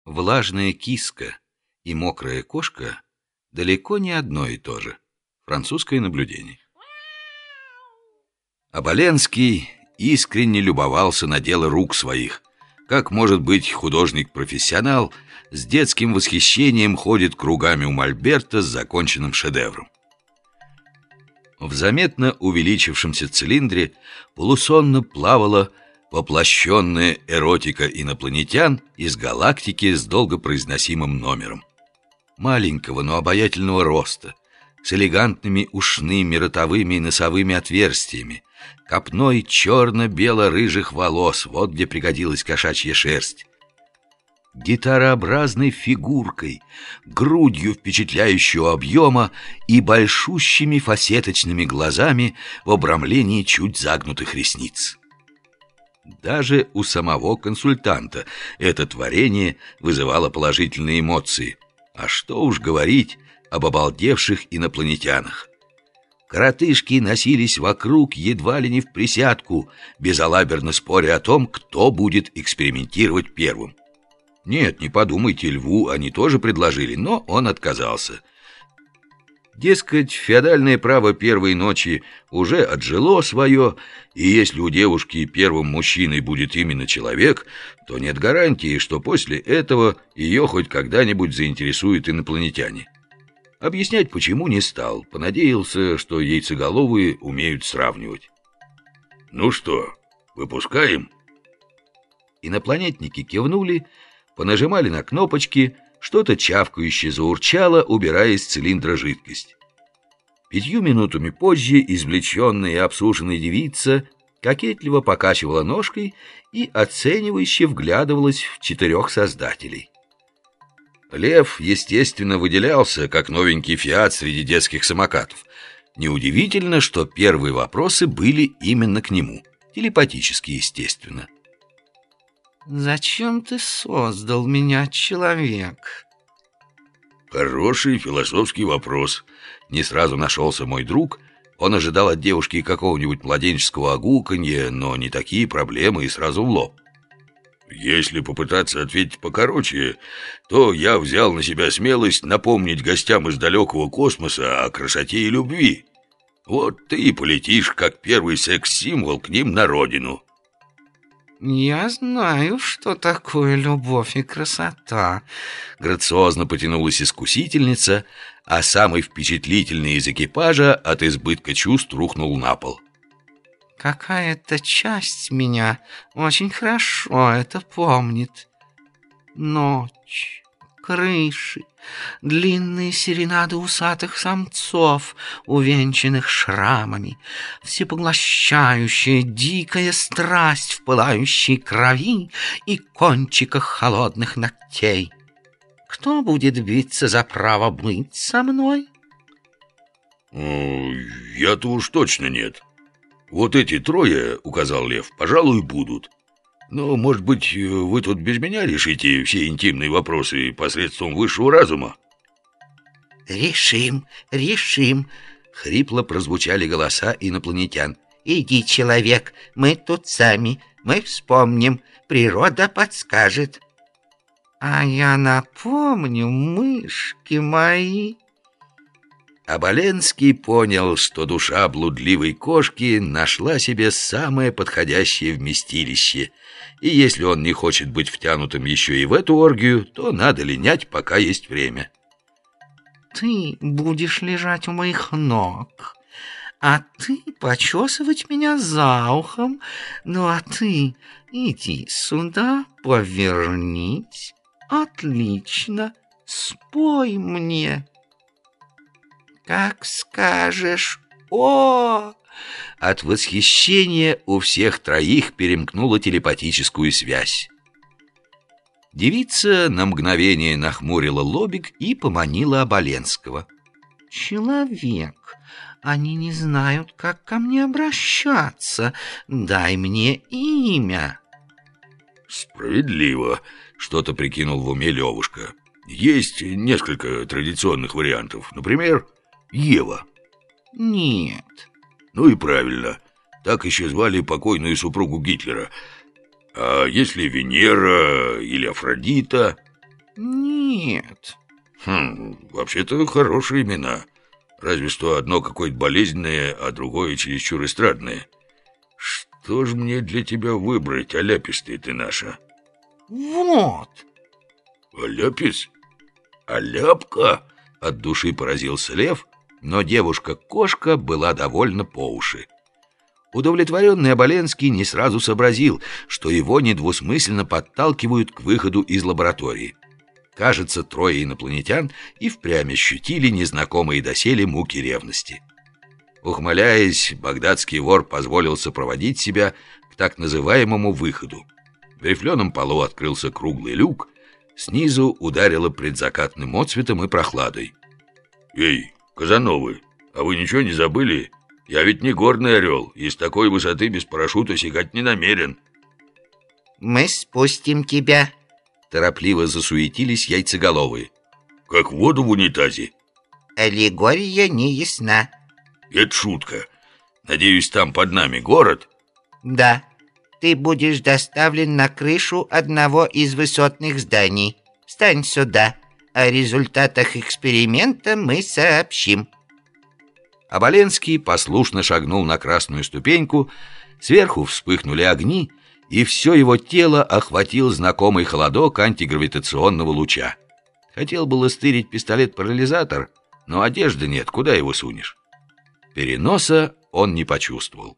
Влажная киска и мокрая кошка далеко не одно и то же. Французское наблюдение. Оболенский искренне любовался на дело рук своих. Как может быть художник-профессионал с детским восхищением ходит кругами у мольберта с законченным шедевром. В заметно увеличившемся цилиндре полусонно плавала воплощенная эротика инопланетян из галактики с долгопроизносимым номером. Маленького, но обаятельного роста, с элегантными ушными, ротовыми и носовыми отверстиями, копной черно-бело-рыжих волос, вот где пригодилась кошачья шерсть, гитарообразной фигуркой, грудью впечатляющего объема и большущими фасеточными глазами в обрамлении чуть загнутых ресниц. Даже у самого консультанта это творение вызывало положительные эмоции. А что уж говорить об обалдевших инопланетянах. Коротышки носились вокруг едва ли не в присядку, безалаберно споря о том, кто будет экспериментировать первым. Нет, не подумайте, Льву они тоже предложили, но он отказался. Дескать, феодальное право первой ночи уже отжило свое, и если у девушки первым мужчиной будет именно человек, то нет гарантии, что после этого ее хоть когда-нибудь заинтересуют инопланетяне. Объяснять почему не стал, понадеялся, что яйцеголовые умеют сравнивать. «Ну что, выпускаем?» Инопланетники кивнули, понажимали на кнопочки, что-то чавкающе заурчало, убирая из цилиндра жидкость. 5 минутами позже извлеченная и обсушенная девица кокетливо покачивала ножкой и оценивающе вглядывалась в 4 создателей. Лев, естественно, выделялся, как новенький «Фиат» среди детских самокатов. Неудивительно, что первые вопросы были именно к нему, телепатически, естественно. «Зачем ты создал меня, человек?» Хороший философский вопрос. Не сразу нашелся мой друг. Он ожидал от девушки какого-нибудь младенческого огуканья, но не такие проблемы и сразу в лоб. Если попытаться ответить покороче, то я взял на себя смелость напомнить гостям из далекого космоса о красоте и любви. Вот ты и полетишь, как первый секс-символ, к ним на родину. «Я знаю, что такое любовь и красота», — грациозно потянулась искусительница, а самый впечатлительный из экипажа от избытка чувств рухнул на пол. «Какая-то часть меня очень хорошо это помнит. Ночь, крыши, длинные серенады усатых самцов, увенчанных шрамами, всепоглощающая дикая страсть в пылающей крови и кончиках холодных ногтей. Кто будет биться за право быть со мной?» «Я-то уж точно нет. Вот эти 3, — указал Лев, — пожалуй, будут. Но, может быть, вы тут без меня решите все интимные вопросы посредством высшего разума?» «Решим, решим», — хрипло прозвучали голоса инопланетян. «Иди, человек, мы тут сами, мы вспомним, природа подскажет». «А я напомню, мышки мои». Оболенский понял, что душа блудливой кошки нашла себе самое подходящее вместилище, и если он не хочет быть втянутым еще и в эту оргию, то надо линять, пока есть время. «Ты будешь лежать у моих ног, а ты почесывать меня за ухом, ну а ты иди сюда, повернись. Отлично, спой мне». «Как скажешь, о!» От восхищения у всех 3 перемкнула телепатическую связь. Девица на мгновение нахмурила лобик и поманила Оболенского. «Человек, они не знают, как ко мне обращаться. Дай мне имя». «Справедливо», — что-то прикинул в уме Левушка. «Есть несколько традиционных вариантов. Например, Ева». «Нет». «Ну и правильно. Так еще звали покойную супругу Гитлера. А если Венера или Афродита?» Нет. Вообще-то хорошие имена. Разве что одно какое-то болезненное, а другое чересчур эстрадное. Что ж мне для тебя выбрать, аляпистая ты наша? Вот. Аляпис? Аляпка? От души поразился Лев, но девушка-кошка была довольна по уши. Удовлетворенный Оболенский не сразу сообразил, что его недвусмысленно подталкивают к выходу из лаборатории. Кажется, трое инопланетян и впрямь ощутили незнакомые доселе муки ревности. Ухмыляясь, багдадский вор позволил сопроводить себя к так называемому выходу. В рифленом полу открылся круглый люк, снизу ударило предзакатным отсветом и прохладой. «Эй, Казановы, а вы ничего не забыли? Я ведь не горный орел, и с такой высоты без парашюта сигать не намерен». Мы спустим тебя. Торопливо засуетились яйцеголовые. «Как воду в унитазе?» Аллегория не ясна. Это шутка. Надеюсь, там под нами город? Да, ты будешь доставлен на крышу одного из высотных зданий. Стань сюда. О результатах эксперимента мы сообщим. Оболенский послушно шагнул на красную ступеньку, сверху вспыхнули огни, и все его тело охватил знакомый холодок антигравитационного луча. Хотел было стырить пистолет-парализатор, но одежды нет, куда его сунешь? Переноса он не почувствовал.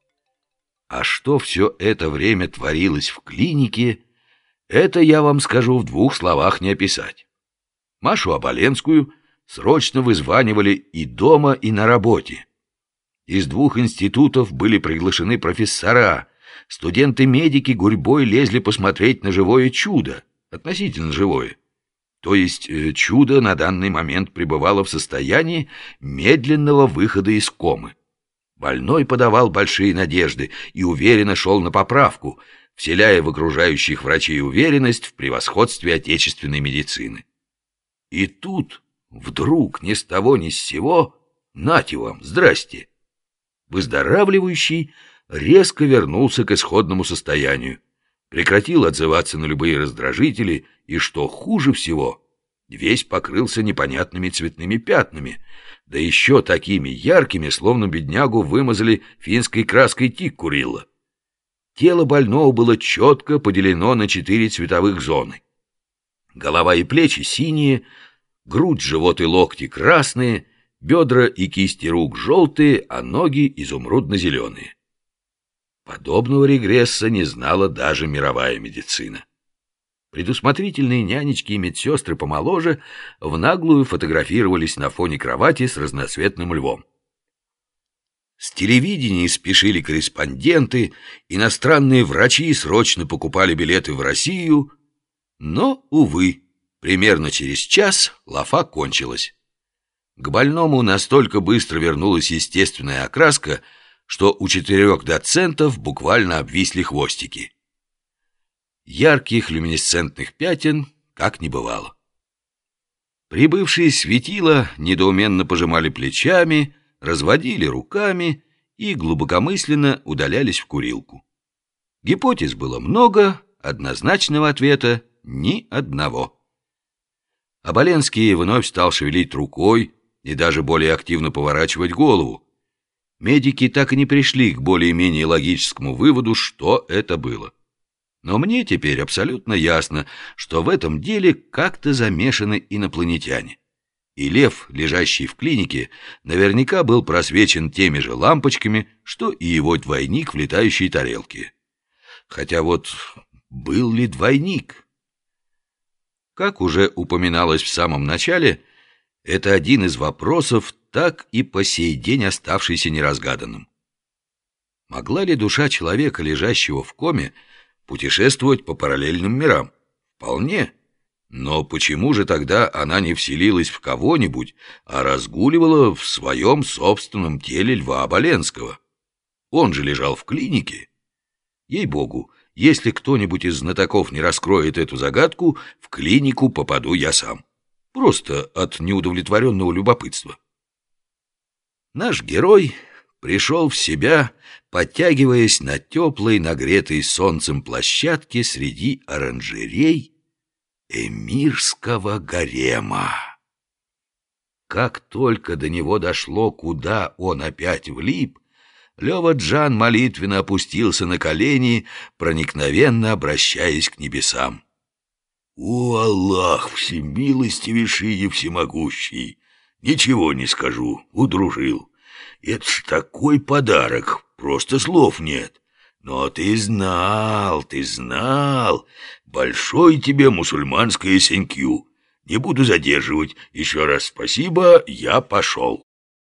А что все это время творилось в клинике, это я вам скажу в двух словах не описать. Машу Оболенскую срочно вызванивали и дома, и на работе. Из двух институтов были приглашены профессора. Студенты-медики гурьбой лезли посмотреть на живое чудо, относительно живое. То есть чудо на данный момент пребывало в состоянии медленного выхода из комы. Больной подавал большие надежды и уверенно шел на поправку, вселяя в окружающих врачей уверенность в превосходстве отечественной медицины. И тут вдруг ни с того ни с сего, нате вам, здрасте, выздоравливающий резко вернулся к исходному состоянию, прекратил отзываться на любые раздражители и, что хуже всего, весь покрылся непонятными цветными пятнами, да еще такими яркими, словно беднягу вымазали финской краской тик-курилла. Тело больного было четко поделено на 4 цветовых зоны. Голова и плечи синие, грудь, живот и локти красные, бедра и кисти рук желтые, а ноги изумрудно-зеленые. Подобного регресса не знала даже мировая медицина. Предусмотрительные нянечки и медсестры помоложе в наглую фотографировались на фоне кровати с разноцветным львом. С телевидения спешили корреспонденты, иностранные врачи срочно покупали билеты в Россию, но, увы, примерно через час лафа кончилась. К больному настолько быстро вернулась естественная окраска, что у 4 доцентов буквально обвисли хвостики. Ярких люминесцентных пятен как не бывало. Прибывшие светила недоуменно пожимали плечами, разводили руками и глубокомысленно удалялись в курилку. Гипотез было много, однозначного ответа ни одного. Оболенский вновь стал шевелить рукой и даже более активно поворачивать голову. Медики так и не пришли к более-менее логическому выводу, что это было. Но мне теперь абсолютно ясно, что в этом деле как-то замешаны инопланетяне. И Лев, лежащий в клинике, наверняка был просвечен теми же лампочками, что и его двойник в летающей тарелке. Хотя вот был ли двойник? Как уже упоминалось в самом начале, это один из вопросов, так и по сей день оставшийся неразгаданным. Могла ли душа человека, лежащего в коме, путешествовать по параллельным мирам? Вполне. Но почему же тогда она не вселилась в кого-нибудь, а разгуливала в своем собственном теле Льва Оболенского? Он же лежал в клинике. Ей-богу, если кто-нибудь из знатоков не раскроет эту загадку, в клинику попаду я сам. Просто от неудовлетворенного любопытства. Наш герой пришел в себя, подтягиваясь на теплой, нагретой солнцем площадке среди оранжерей, эмирского гарема. Как только до него дошло, куда он опять влип, Лёва-Джан молитвенно опустился на колени, проникновенно обращаясь к небесам. «О, Аллах, всемилостивейший и всемогущий! Ничего не скажу, удружил. Это ж такой подарок, просто слов нет. Но ты знал. Большое тебе мусульманское сенькю. Не буду задерживать. Еще раз спасибо, я пошел».